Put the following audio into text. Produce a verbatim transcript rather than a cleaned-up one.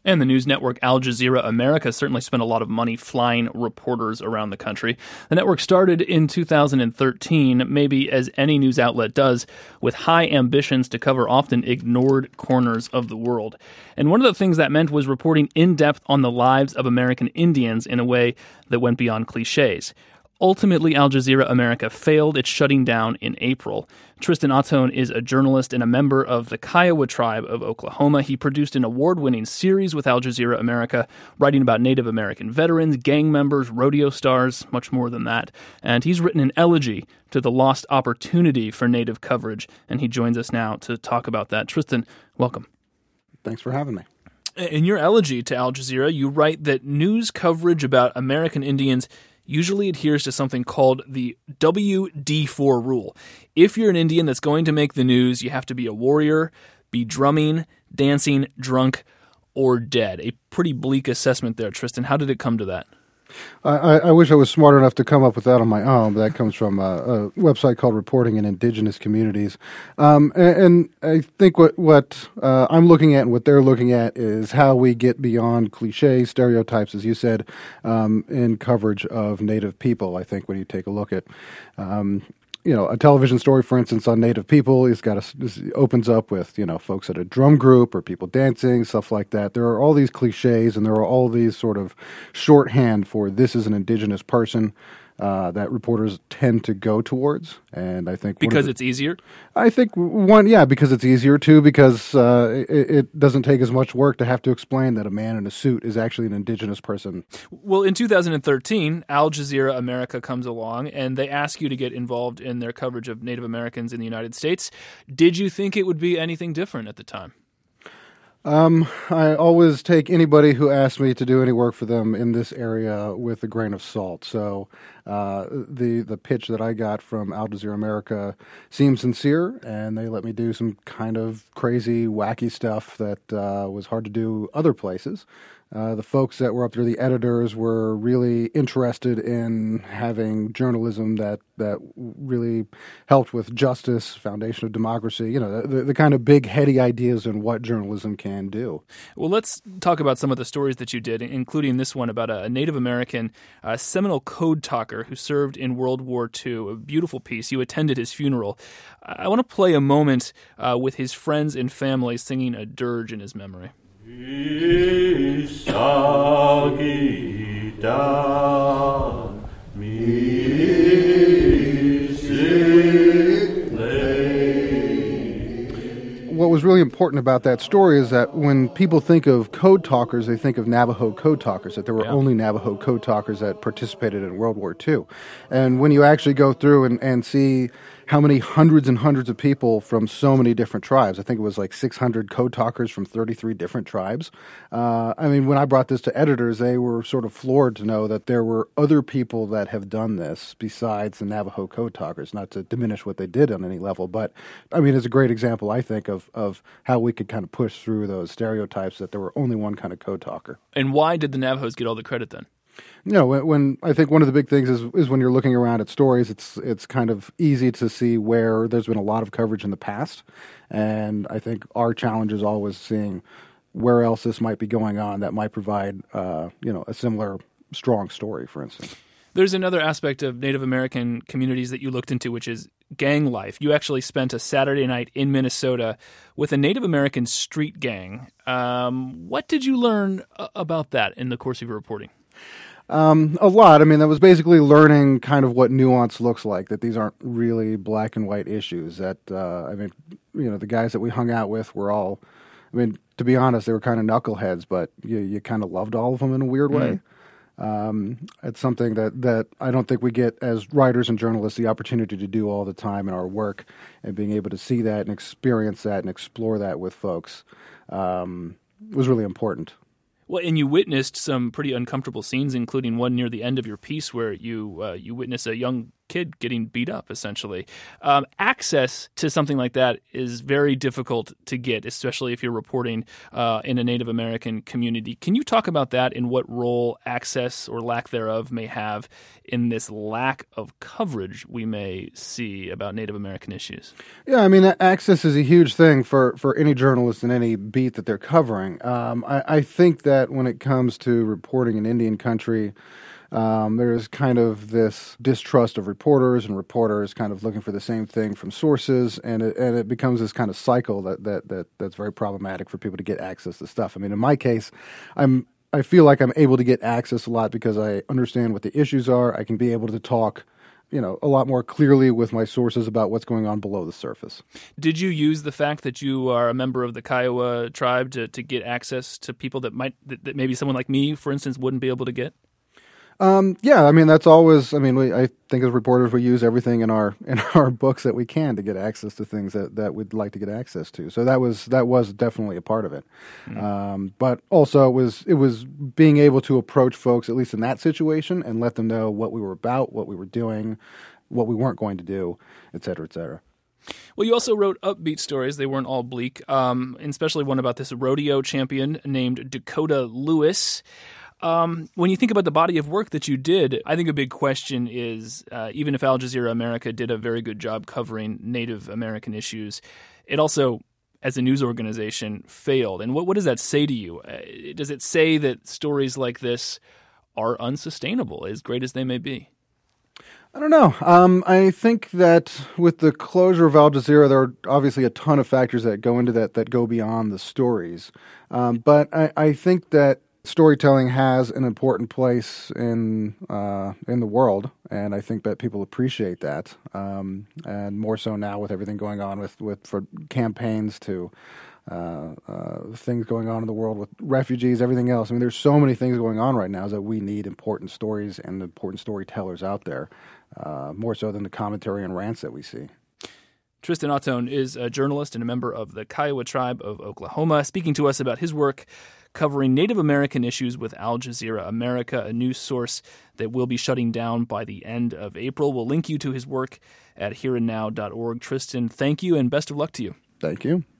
And the news network Al Jazeera America certainly spent a lot of money flying reporters around the country. The network started in two thousand thirteen, maybe as any news outlet does, with high ambitions to cover often ignored corners of the world. And one of the things that meant was reporting in depth on the lives of American Indians in a way that went beyond cliches. Ultimately, Al Jazeera America failed. It's shutting down in April. Tristan Ottone is a journalist and a member of the Kiowa tribe of Oklahoma. He produced an award-winning series with Al Jazeera America, writing about Native American veterans, gang members, rodeo stars, much more than that. And he's written an elegy to the lost opportunity for Native coverage, and he joins us now to talk about that. Tristan, welcome. Thanks for having me. In your elegy to Al Jazeera, you write that news coverage about American Indians usually adheres to something called the W D four rule. If you're an Indian that's going to make the news, you have to be a warrior, be drumming, dancing, drunk, or dead. A pretty bleak assessment there, Tristan. How did it come to that? I, I wish I was smart enough to come up with that on my own, but that comes from a, a website called Reporting in Indigenous Communities. Um, and, and I think what, what uh, I'm looking at and what they're looking at is how we get beyond cliches, stereotypes, as you said, um, in coverage of Native people, I think, when you take a look at um, you know, a television story, for instance, on Native people, it's got a, it opens up with, you know, folks at a drum group or people dancing, stuff like that. There are all these cliches and there are all these sort of shorthand for this is an indigenous person uh, that reporters tend to go towards. And I think because the, it's easier? I think one, yeah, because it's easier too, because uh, it, it doesn't take as much work to have to explain that a man in a suit is actually an indigenous person. Well, in two thousand thirteen, Al Jazeera America comes along and they ask you to get involved in their coverage of Native Americans in the United States. Did you think it would be anything different at the time? Um, I always take anybody who asks me to do any work for them in this area with a grain of salt. So uh, the the pitch that I got from Al Jazeera America seemed sincere, and they let me do some kind of crazy, wacky stuff that uh, was hard to do other places. Uh, the folks that were up there, the editors, were really interested in having journalism that, that really helped with justice, foundation of democracy, you know, the, the kind of big, heady ideas in what journalism can do. Well, let's talk about some of the stories that you did, including this one about a Native American uh, Seminole code talker who served in World War Two, a beautiful piece. You attended his funeral. I want to play a moment uh, with his friends and family singing a dirge in his memory. What was really important about that story is that when people think of code talkers, they think of Navajo code talkers, that there were yeah. only Navajo code talkers that participated in World War Two. And when you actually go through and, and see how many hundreds and hundreds of people from so many different tribes, I think it was like six hundred code talkers from thirty-three different tribes. Uh, I mean, when I brought this to editors, they were sort of floored to know that there were other people that have done this besides the Navajo code talkers, not to diminish what they did on any level. But, I mean, it's a great example, I think, of, of how we could kind of push through those stereotypes that there were only one kind of code talker. And why did the Navajos get all the credit then? You know, when, when I think one of the big things is is when you're looking around at stories, it's it's kind of easy to see where there's been a lot of coverage in the past, and I think our challenge is always seeing where else this might be going on that might provide, uh, you know, a similar strong story, for instance. There's another aspect of Native American communities that you looked into, which is gang life. You actually spent a Saturday night in Minnesota with a Native American street gang. Um, what did you learn about that in the course of your reporting? Um, a lot. I mean, that was basically learning kind of what nuance looks like, that these aren't really black and white issues. That, uh, I mean, you know, the guys that we hung out with were all, I mean, to be honest, they were kind of knuckleheads, but you, you kind of loved all of them in a weird way. Mm. Um, it's something that, that I don't think we get as writers and journalists the opportunity to do all the time in our work, and being able to see that and experience that and explore that with folks um, was really important. Well, and you witnessed some pretty uncomfortable scenes, including one near the end of your piece where you uh, you witness a young kid getting beat up, essentially. Um, access to something like that is very difficult to get, especially if you're reporting uh, in a Native American community. Can you talk about that and what role access or lack thereof may have in this lack of coverage we may see about Native American issues? Yeah, I mean, access is a huge thing for, for any journalist in any beat that they're covering. Um, I, I think that when it comes to reporting in Indian country, Um, there's kind of this distrust of reporters, and reporters kind of looking for the same thing from sources, and it, and it becomes this kind of cycle that, that, that that's very problematic for people to get access to stuff. I mean, in my case, I'm I feel like I'm able to get access a lot because I understand what the issues are. I can be able to talk, you know, a lot more clearly with my sources about what's going on below the surface. Did you use the fact that you are a member of the Kiowa tribe to, to get access to people that might that, that maybe someone like me, for instance, wouldn't be able to get? Um, yeah, I mean, that's always, I mean, we, I think as reporters, we use everything in our, in our books that we can to get access to things that, that we'd like to get access to. So that was, that was definitely a part of it. Mm-hmm. Um, but also it was, it was being able to approach folks, at least in that situation, and let them know what we were about, what we were doing, what we weren't going to do, et cetera, et cetera. Well, you also wrote upbeat stories. They weren't all bleak, um, especially one about this rodeo champion named Dakota Lewis. Um, when you think about the body of work that you did, I think a big question is, uh, even if Al Jazeera America did a very good job covering Native American issues, it also, as a news organization, failed. And what, what does that say to you? Uh, does it say that stories like this are unsustainable, as great as they may be? I don't know. Um, I think that with the closure of Al Jazeera, there are obviously a ton of factors that go into that that go beyond the stories. Um, but I, I think that storytelling has an important place in uh, in the world, and I think that people appreciate that, um, and more so now with everything going on with, with for campaigns to uh, uh, things going on in the world with refugees, everything else. I mean, there's so many things going on right now that we need important stories and important storytellers out there, uh, more so than the commentary and rants that we see. Tristan Ottone is a journalist and a member of the Kiowa tribe of Oklahoma, speaking to us about his work covering Native American issues with Al Jazeera America, a news source that will be shutting down by the end of April. We'll link you to his work at here and now dot org. Tristan, thank you and best of luck to you. Thank you.